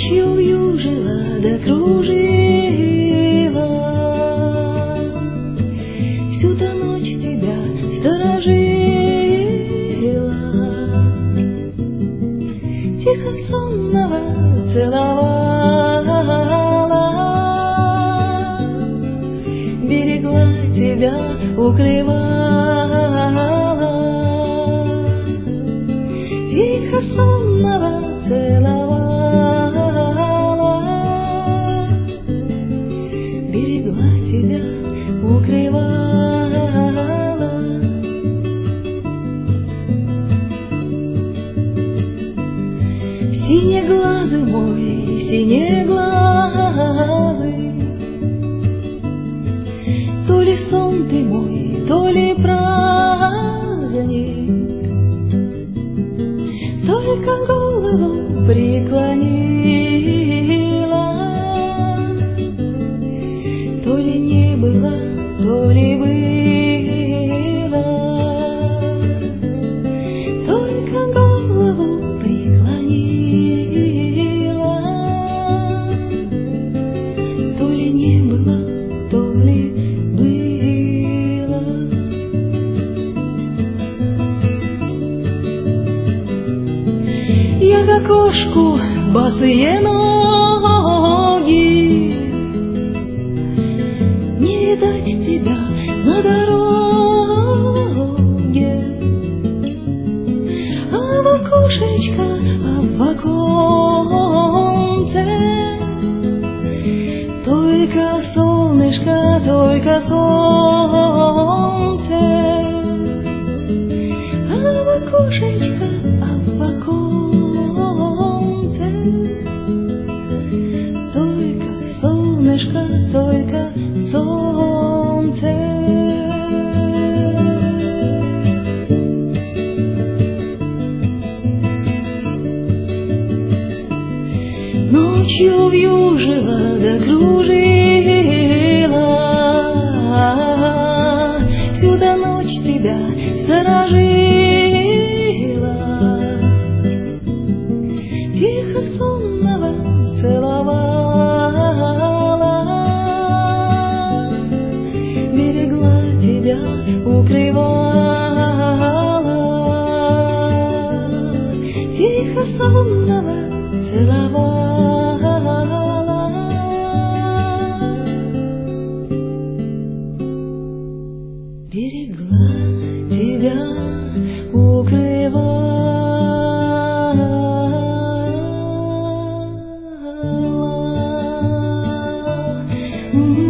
Ночью вьюжила да кружила, всю-то ночь тебя сторожила, тихо сонного целовала, берегла тебя, укрывала, тихо сонного целовала, берегла тебя, укрывала. Синеглазый мой, синеглазый, то ли сон ты мой, то ли праздник, только голову преклонила, то ли не было, то ли было, только голову преклонила, то ли не было, то ли было. Я к окошку босые ноги, не видать тебя на дороге, а в окошечко, а в оконце только солнышко, только солнце, а в окошечко, а в оконце только солнышко, только солнце. Ночью вьюжила да кружила, всю-то ночь тебя сторожила, тихо сонного целовала, берегла тебя, укрывала, тихо сонного целовала, берегла тебя, укрывала. Mm-hmm.